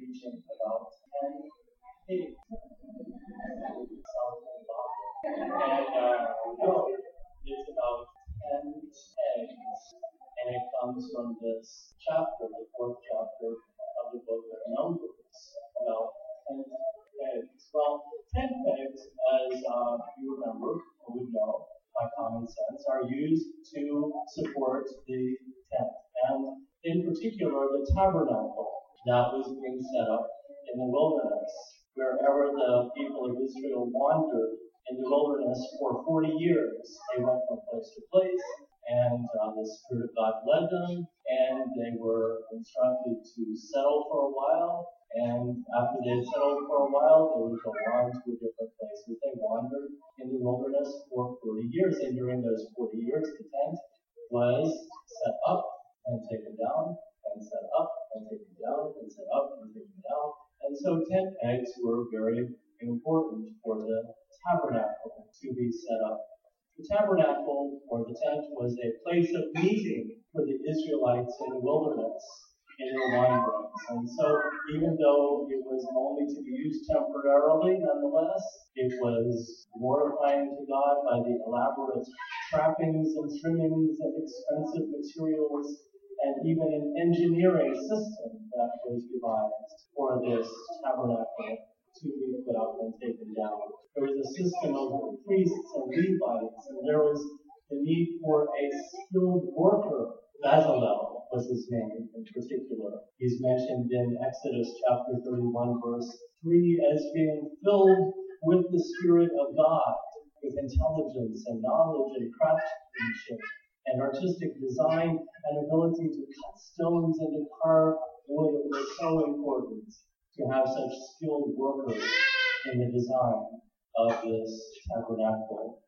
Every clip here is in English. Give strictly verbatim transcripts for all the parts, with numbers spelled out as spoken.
preaching about ten pigs. And uh, no, it's about ten eggs. And it comes from this chapter, the fourth chapter of the book of Numbers, about ten eggs. Well, ten eggs, as uh, you remember, or would know by common sense, are used to support the tent. And in particular, the tabernacle that was being set up in the wilderness, wherever the people of Israel wandered in the wilderness for forty years. They went from place to place, and uh, the Spirit of God led them, and they were instructed to settle for a while, and after they had settled for a while, they would go on to a different place. They wandered in the wilderness for forty years, and during those forty years, the tent was set up and taken down, and set up and taken down, and set up and taken down. And so tent eggs were very important for the tabernacle to be set up. The tabernacle, or the tent, was a place of meeting for the Israelites in the wilderness, in their wanderings. And so, even though it was only to be used temporarily, nonetheless, it was glorifying to God by the elaborate trappings and trimmings and expensive materials, and even an engineering system that was devised for this tabernacle to be put up and taken down. There was a system of priests and Levites, and there was the need for a skilled worker. Bezalel was his name in particular. He's mentioned in Exodus chapter thirty-one, verse three, as being filled with the Spirit of God, with intelligence and knowledge and craftsmanship and artistic design and ability to cut stones and to carve wood. It was so important to have such skilled workers in the design of this tabernacle.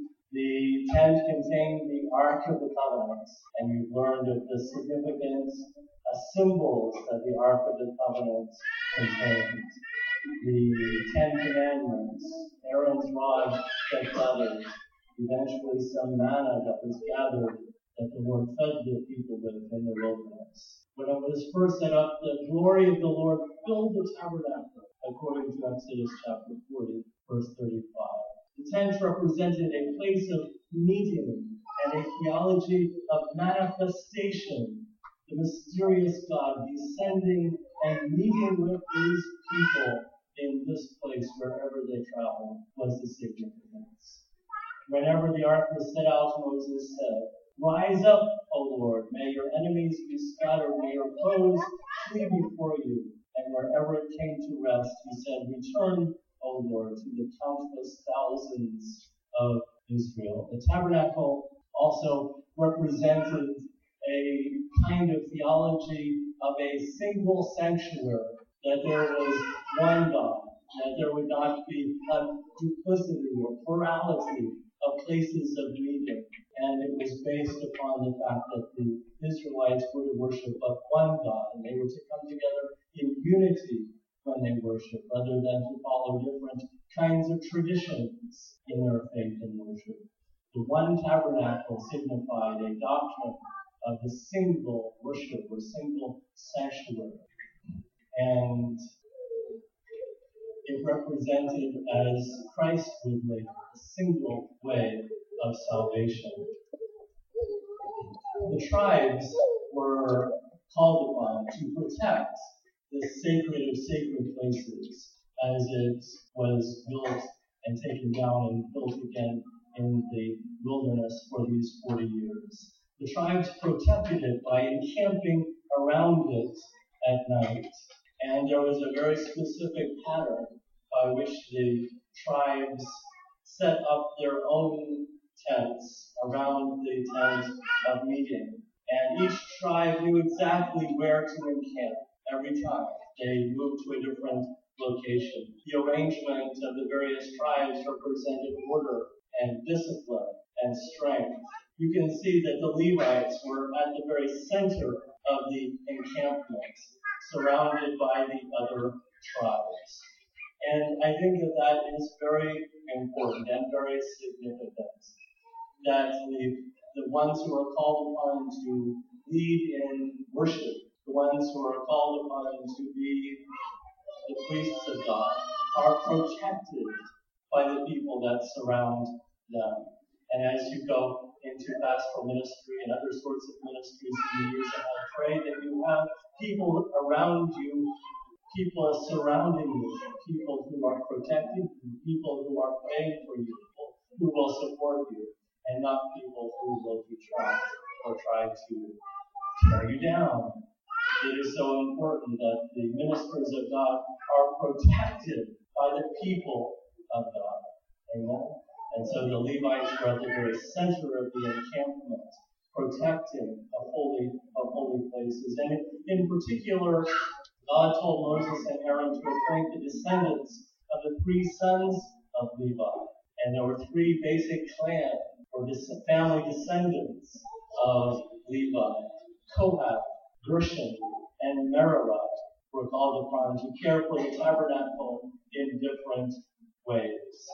The tent contained the Ark of the Covenant, and you've learned of the significant uh, symbols that the Ark of the Covenant contained. The Ten Commandments, Aaron's rod that gathered, eventually some manna that was gathered that the Lord fed the people with in the wilderness. When it was first set up, the glory of the Lord filled the tabernacle, according to Exodus chapter forty, verse thirty-five. The tent represented a place of meeting and a theology of manifestation. The mysterious God descending and meeting with his people in this place wherever they traveled was the significance. Whenever the ark was set out, Moses said, "Rise up, O Lord, may your enemies be scattered, may your foes flee before you." And wherever it came to rest, he said, "Return, O Lord, to the countless thousands of Israel." The tabernacle also represented a kind of theology of a single sanctuary, that there was one God, that there would not be a duplicity or plurality of places of meeting. And it was based upon the fact that the Israelites were to worship but one God, and they were to come together in unity when they worship, rather than to follow different kinds of traditions in their faith and worship. The one tabernacle signified a doctrine of the single worship or single sanctuary. And it represented, as Christ would make, a single way of salvation. The tribes were called upon to protect the sacred of sacred places as it was built and taken down and built again in the wilderness for these forty years. The tribes protected it by encamping around it at night. And there was a very specific pattern by which the tribes set up their own tents around the tent of meeting. And each tribe knew exactly where to encamp every time they moved to a different location. The arrangement of the various tribes represented order and discipline and strength. You can see that the Levites were at the very center of the encampment, surrounded by the other tribes. And I think that that is very important and very significant, that the, the ones who are called upon to lead in worship, the ones who are called upon to be priests of God, are protected by the people that surround them. And as you go into pastoral ministry and other sorts of ministries in the years ahead, pray that you have people around you, people surrounding you, people who are protecting you, people who are praying for you, people who will support you, and not people who will detract or try to tear you down. It is so important that the ministers of God are protected by the people of God. Amen? And so the Levites were at the very center of the encampment, protecting the holy of holy places. And in, in particular, God told Moses and Aaron to appoint the descendants of the three sons of Levi. And there were three basic clans, or family descendants of Levi. Kohath, Gershon, and Merari were called upon to care for the tabernacle in different ways.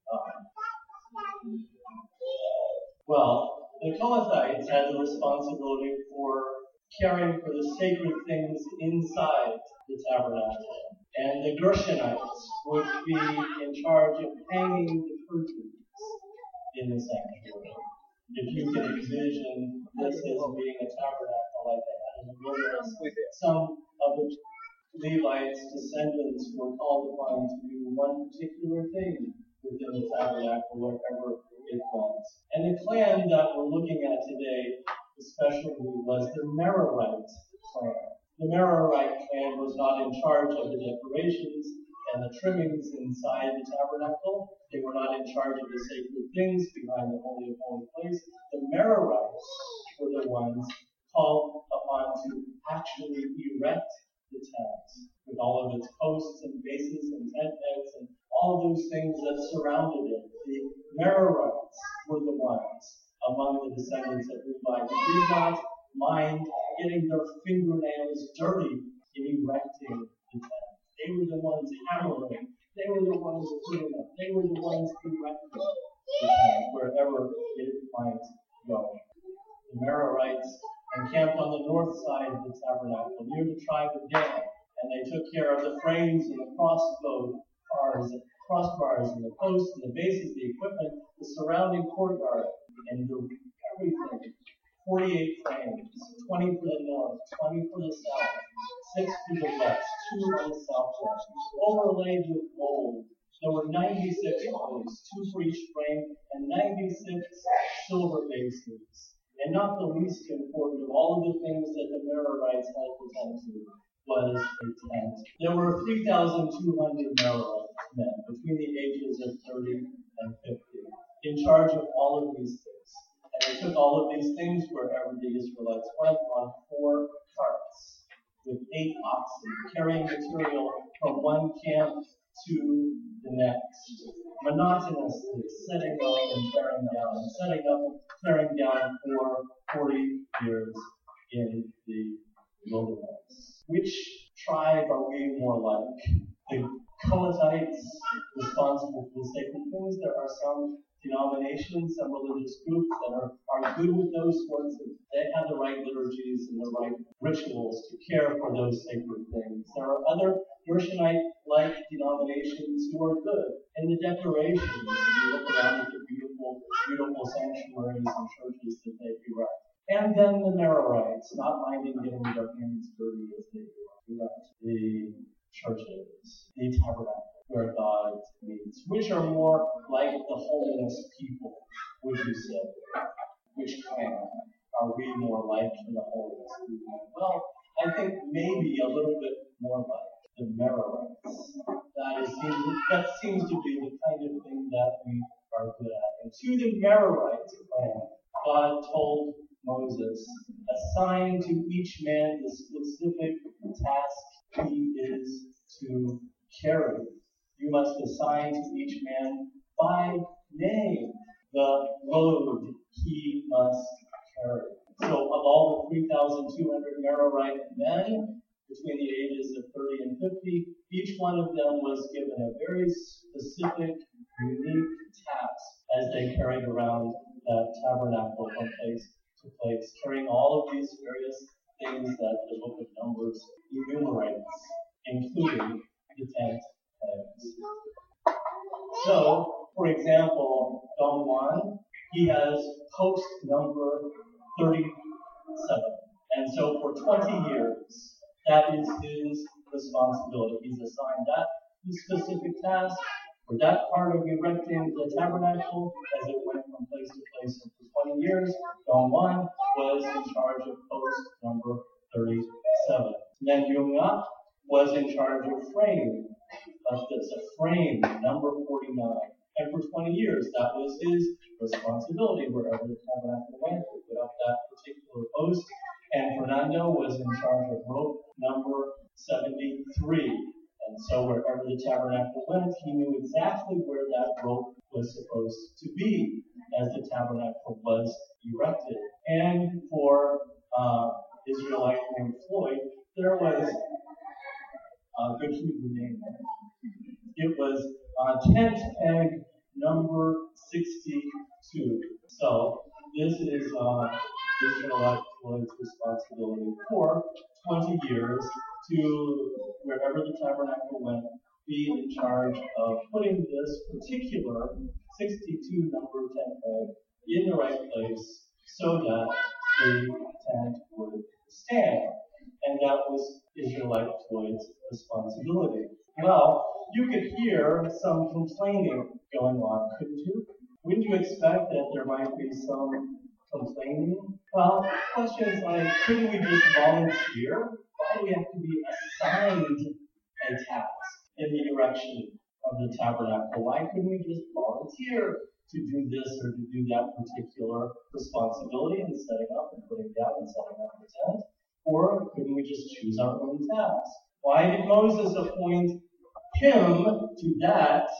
Um, well, the Kohathites had the responsibility for caring for the sacred things inside the tabernacle. And the Gershonites would be in charge of hanging the curtains in the sanctuary. If you can envision this as being a tabernacle like they had in the wilderness, some of the Levites' descendants were called upon to do one particular thing within the tabernacle, wherever it went. And the clan that we're looking at today, especially, was the Merarite clan. The Merarite clan was not in charge of the decorations and the trimmings inside the tabernacle. They were not in charge of the sacred things behind the Holy of Holy Place. The Merarites were the ones called upon to actually erect the tent with all of its posts and bases and tent pegs and all those things that surrounded it. The Merarites were the ones among the descendants of Levi who did not mind getting their fingernails dirty in erecting the tent. They were the ones hammering. They were the ones putting up. They were the ones erecting the tent wherever it might go. The Merarites encamped on the north side of the tabernacle near the tribe of Dan, and they took care of the frames and the crossbow bars, crossbars and the posts and the bases, the equipment, the surrounding courtyard, and the everything. forty-eight frames, twenty for the north, twenty for the south, six for the west, two on the southwest, overlaid with gold. There were ninety-six posts, two for each frame, and ninety-six silver bases. And not the least important of all of the things that the Merarites had to tend to was a tent. There were three thousand two hundred Merarite men between the ages of thirty and fifty in charge of all of these things. And they took all of these things wherever the Israelites went on four carts with eight oxen, carrying material from one camp to the next, monotonously setting up and tearing down, and setting up and tearing down for forty years in the wilderness. Which tribe are we more like? The Kohathites, responsible for the sacred things. There are some denominations, some religious groups that are, are good with those sorts of, they have the right liturgies and the right rituals to care for those sacred things. There are other Gershonite-like denominations who are good in the decorations. You look around at the beautiful, beautiful sanctuaries and churches that they erect. And then the Merarites, not minding getting their hands dirty as they erect the churches, the tabernacle, where God meets. Which are more like the holiness people, would you say? Which clan are we more like in the holiness people? Well, I think maybe a little bit more like the Merarites. That is, that seems to be the kind of thing that we are good at. And to the Merarite clan, God told Moses, assign to each man the specific task he is to carry. You must assign to each man by name the load he must carry. So of all the three thousand two hundred Merarite men between the ages of thirty and fifty, each one of them was given a very specific, unique task as they carried around that tabernacle from place to place, carrying all of these various things that the book of Numbers enumerates, including the Ten for example, Dongwan, he has post number thirty-seven. And so for twenty years, that is his responsibility. He's assigned that specific task for that part of erecting the tabernacle as it went from place to place. And for twenty years, Dongwan was in charge of post number thirty-seven. Then Yunga was in charge of frame, like this, a frame number forty-nine. And for twenty years, that was his responsibility. Wherever the tabernacle went, he put up that particular post. And Fernando was in charge of rope number seventy-three. And so wherever the tabernacle went, he knew exactly where that rope was supposed to be as the tabernacle was erected. And for uh, Israelite named Floyd, there was a good Hebrew name. It was uh, tent peg number sixty-two. So this is uh, Israelite Floyd's responsibility for twenty years to, wherever the tabernacle went, be in charge of putting this particular sixty-two number tent peg in the right place so that the tent would stand. And that was Israelite Floyd's responsibility. Well, you could hear some complaining going on, couldn't you? Wouldn't you expect that there might be some complaining? Well, questions like, couldn't we just volunteer? Why do we have to be assigned a task in the erection of the tabernacle? Why couldn't we just volunteer to do this or to do that particular responsibility in setting up and putting down and setting up the tent? Or couldn't we just choose our own task? Why did Moses appoint him to that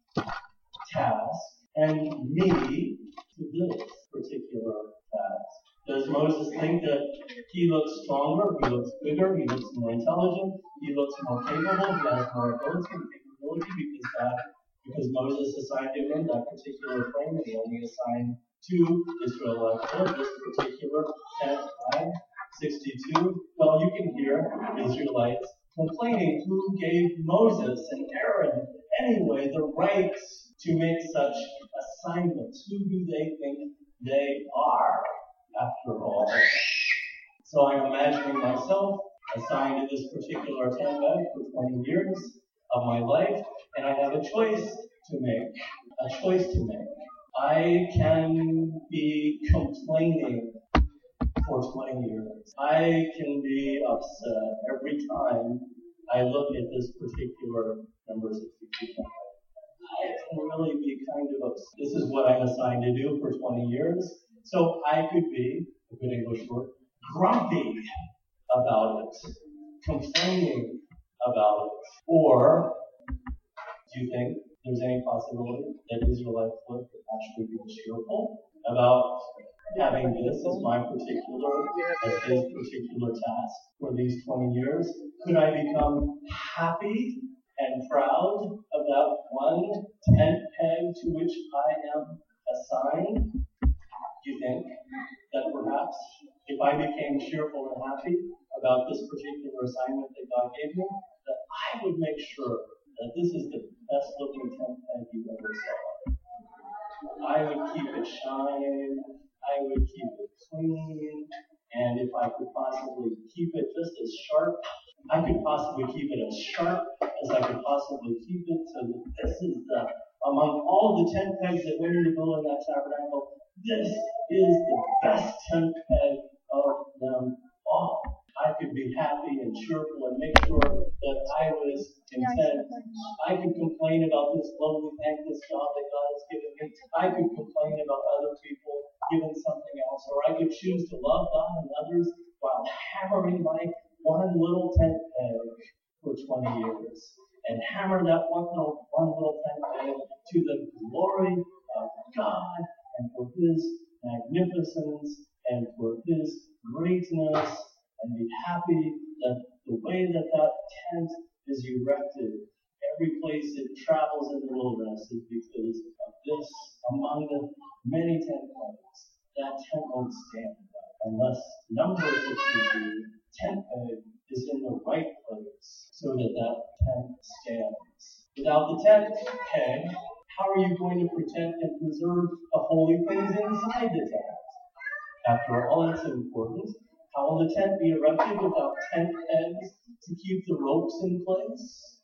task and me to this particular task? Does Moses think that he looks stronger, he looks bigger, he looks more intelligent, he looks more capable, he has more ability and capability because that, because Moses assigned him in that particular frame and he only assigned two Israelites for this particular tent peg, sixty-two? Well, you can hear Israelites complaining who gave Moses and Aaron anyway the rights to make such assignments. Who do they think they are, after all? So I'm imagining myself assigned to this particular tent bed for twenty years of my life, and I have a choice to make. A choice to make. I can be complaining for twenty years. I can be upset every time I look at this particular number sixty-two. I can really be kind of upset. This is what I'm assigned to do for twenty years. So I could be, a good English word, grumpy about it, complaining about it. Or, do you think there's any possibility that Israelites would actually be cheerful about having this as my particular, as his particular task for these twenty years? Could I become happy and proud of that one tent peg to which I am assigned? Do you think that perhaps if I became cheerful and happy about this particular assignment that God gave me, that I would make sure that this is the best looking tent peg you ever saw? I would keep it shine, I would keep it clean, and if I could possibly keep it just as sharp, I could possibly keep it as sharp as I could possibly keep it, so that this is the, among all the tent pegs that went into building that tabernacle, this is the best tent peg of them all. I could be happy and cheerful and make sure that I was content. I could complain about this lovely, thankless job that God has given me. I could complain about other people given something else, or I could choose to love God and others while hammering my one little tent peg for twenty years, and hammer that one little, one little tent peg to the glory of God and for His magnificence and for His greatness, and be happy that the way that that tent is erected, every place it travels in the wilderness, is because of this, among the many tent pegs. That tent won't stand unless number sixty-two, tent peg, is in the right place so that that tent stands. Without the tent peg, How are you going to protect and preserve the holy things inside the tent? After all, it's important. How will the tent be erected without tent pegs to keep the ropes in place?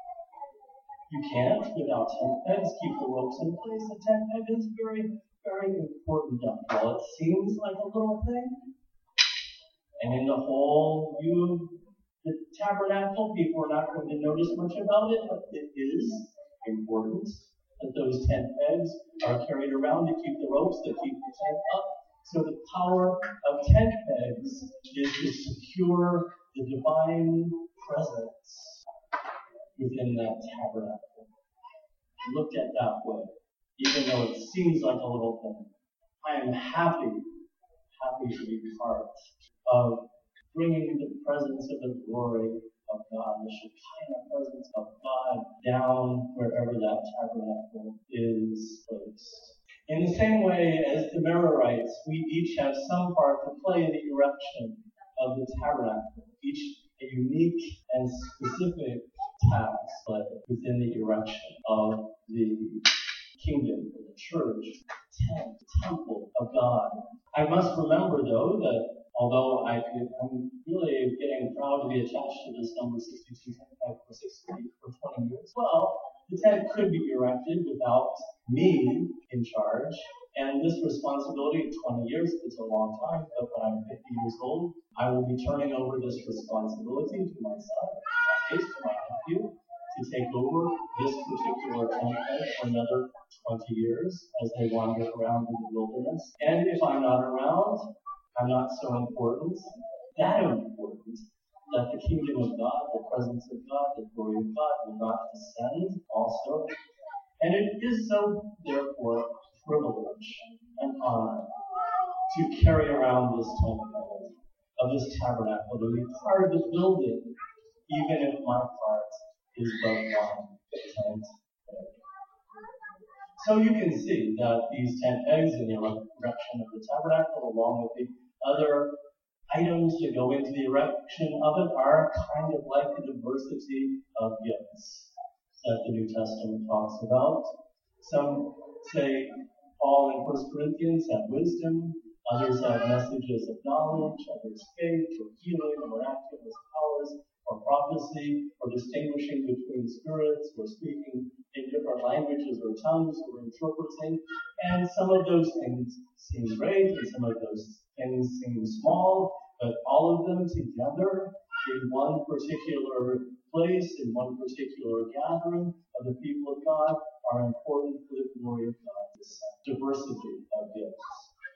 You can't, without tent pegs, keep the ropes in place. The tent peg is very, very important after all. It seems like a little thing. And in the whole view of the tabernacle, people are not going to notice much about it, but it is important that those tent pegs are carried around to keep the ropes that keep the tent up. So the power of tent pegs is to secure the divine presence within that tabernacle. Looked at that way, even though it seems like a little thing. I am happy, happy to be part of bringing the presence of the glory of God, the Shekinah presence of God down wherever that tabernacle is placed. In the same way as the Merarites, we each have some part to play in the erection of the tabernacle, each a unique and specific task within the erection of the kingdom, the church, tent, temple of God. I must remember, though, that although I could, I'm really getting proud to be attached to this number sixty-two twenty-five for sixty for twenty years. Well, the tent could be erected without me in charge, and this responsibility, twenty years, is a long time, but when I'm fifty years old, I will be turning over this responsibility to my son, in my case, to my nephew, to take over this particular tent for another twenty years as they wander around in the wilderness. And if I'm not around, I'm not so important, that important, that the kingdom of God, the presence of God, the glory of God will not descend also. And it is so, therefore, a privilege and honor to carry around this temple of this tabernacle, to be part of the building, even if my part is but one tent peg. So you can see that these tent pegs in the erection of the tabernacle, along with the other items that go into the erection of it, are kind of like the diversity of gifts that the New Testament talks about. Some say Paul in First Corinthians have wisdom, others have messages of knowledge, others faith or healing or miraculous powers or prophecy or distinguishing between spirits or speaking in different languages or tongues or interpreting. And some of those things seem great and some of those things seem small, but all of them together in one particular place, in one particular gathering of the people of God, are important for the glory of God, this diversity of gifts.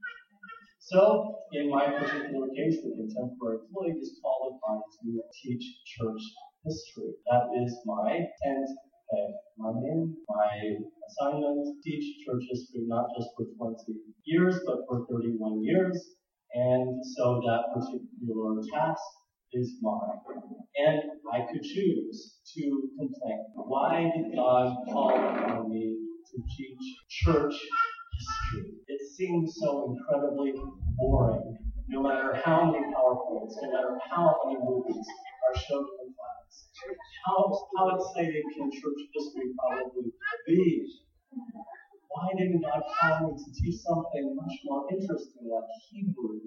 So, in my particular case, the contemporary Floyd is called upon to teach church history. That is my tent peg, my name, my assignment, teach church history not just for twenty years, but for thirty-one years. And so that particular task is mine. And I could choose to complain. Why did God call upon me to teach church history? It seems so incredibly boring, no matter how many PowerPoints, no matter how many movies are shown in class. How, how exciting can church history probably be? Why didn't God call me to teach something much more interesting like Hebrew?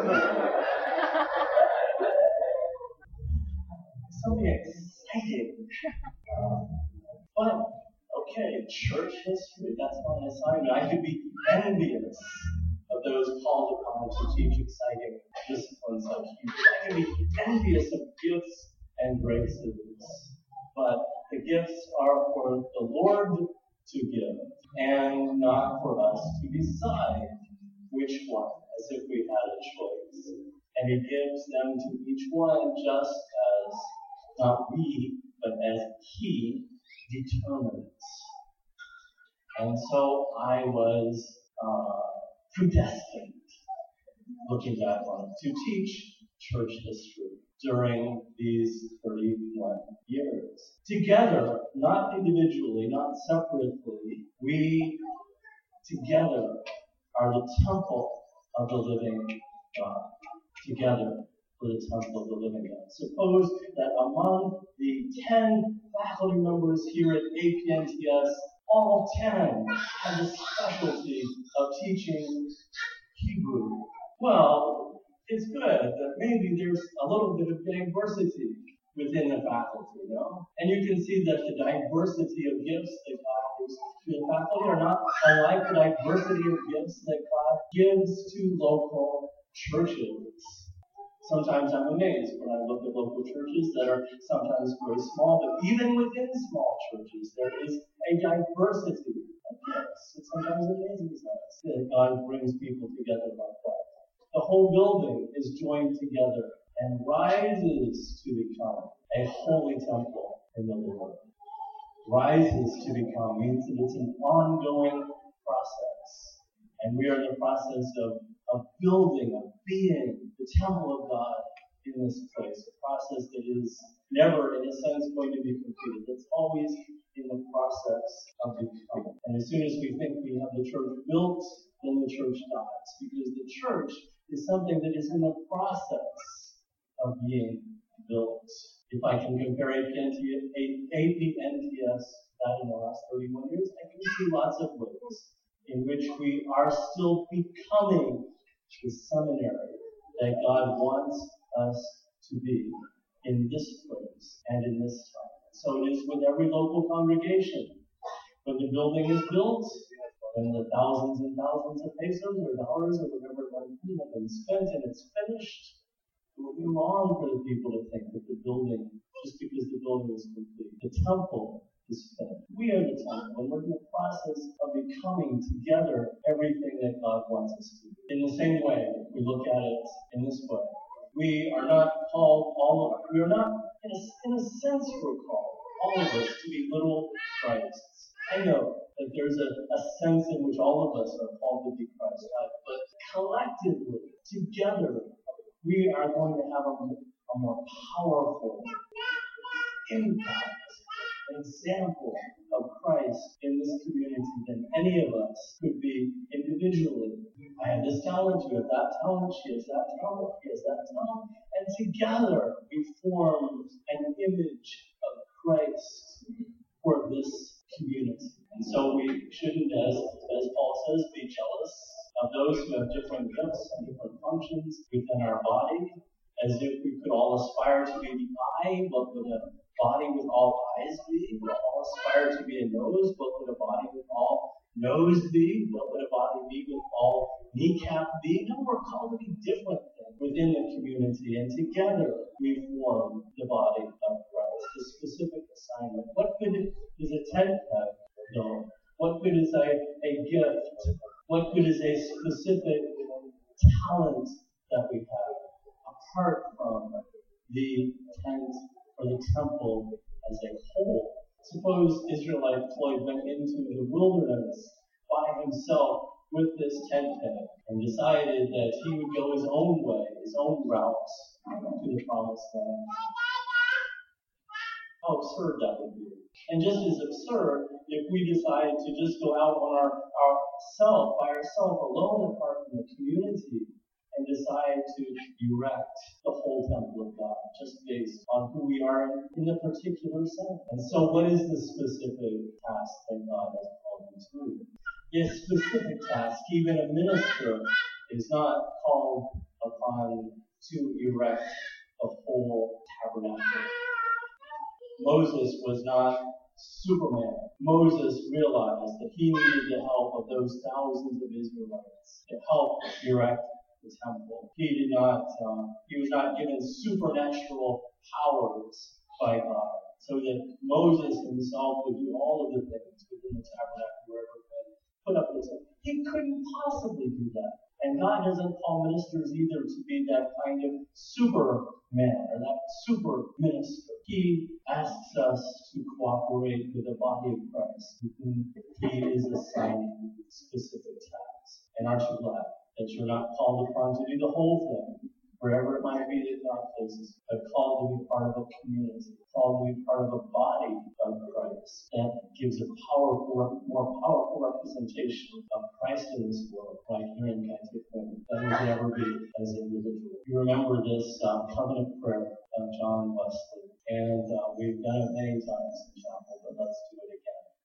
Something exciting. Um, but, okay, church history, that's my assignment. I could be envious of those called upon to teach exciting disciplines like Hebrew. I can be envious of gifts and graces. But the gifts are for the Lord to give, and not for us to decide which one, as if we had a choice. And He gives them to each one just as, not we, but as He determines. And so I was uh, predestined, looking back on it, to teach church history during these thirty-one years. Together, not individually, not separately, we together are the temple of the living God. Together for the temple of the living God. Suppose that among the ten faculty members here at A P N T S, all ten have the specialty of teaching Hebrew. Well, it's good that maybe there's a little bit of diversity within the faculty, you know? And you can see that the diversity of gifts that God gives to the faculty are not unlike the diversity of gifts that God gives to local churches. Sometimes I'm amazed when I look at local churches that are sometimes very small, but even within small churches, there is a diversity of gifts. It sometimes amazes us that God brings people together like that. The whole building is joined together and rises to become a holy temple in the Lord. Rises to become means that it's an ongoing process. And we are in the process of, of building, of being the temple of God in this place. A process that is never, in a sense, going to be completed. It's always in the process of becoming. And as soon as we think we have the church built, then the church dies. Because the church is something that is in the process of being built. If I can compare A P N T S that in the last thirty-one years, I can see lots of ways in which we are still becoming the seminary that God wants us to be in this place and in this time. So it is with every local congregation. When the building is built, when the thousands and thousands of pesos or dollars or whatever money have been spent and it's finished, it will be wrong for the people to think that the building, just because the building is complete, the temple is finished. We are the temple, and we're in the process of becoming together everything that God wants us to be. In the same way, we look at it in this way. We are not called all of we are not, in a, in a sense, we're called, all of us, to be little Christs. I know that there's a, a sense in which all of us are called to be Christ-like, but collectively, together, we are going to have a, a more powerful impact, an example of Christ in this community than any of us could be individually. I have this talent, you have that talent, she has that talent, he has that talent, and together we form an image of Christ for this community. And so we shouldn't, as, as Paul says, be jealous of those who have different gifts and different functions within our body, as if we could all aspire to be the eye. What would a body with all eyes be? We all aspire to be a nose. What would a body with all nose be? What would a body be with all kneecap be? No, we're called to be different within the community, and together we form the body of Christ. The specific assignment. What good is a tent have, though? What good is a, a gift? What good is a specific talent that we have apart from the tent or the temple as a whole? Suppose Israelite Floyd went into the wilderness by himself with this tent peg and decided that he would go his own way, his own routes to the promised land. How absurd that would be. And just as absurd if we decide to just go out on our, our self, by ourselves, alone, apart from the community, and decide to erect the whole temple of God, just based on who we are in the particular sense. And so what is the specific task that God has called you to? This specific task, even a minister is not called upon to erect a whole tabernacle. Moses was not Superman. Moses realized that he needed the help of those thousands of Israelites to help erect the temple. He did not, uh, he was not given supernatural powers by God, so that Moses himself would do all of the things within the tabernacle wherever he put up the temple. He couldn't possibly do that. And God doesn't call ministers either to be that kind of superman or that super minister. He asks us to cooperate with the body of Christ, with whom He is assigning specific tasks. And aren't you glad that you're not called upon to do the whole thing, wherever it might be that God places, but called to be part of a community, called to be part of a body of Christ that gives a powerful, more powerful representation of Christ in this world, right here in Cantipon, than we could ever be as individuals. You remember this uh, covenant prayer of John Wesley, and uh, we've done it many times.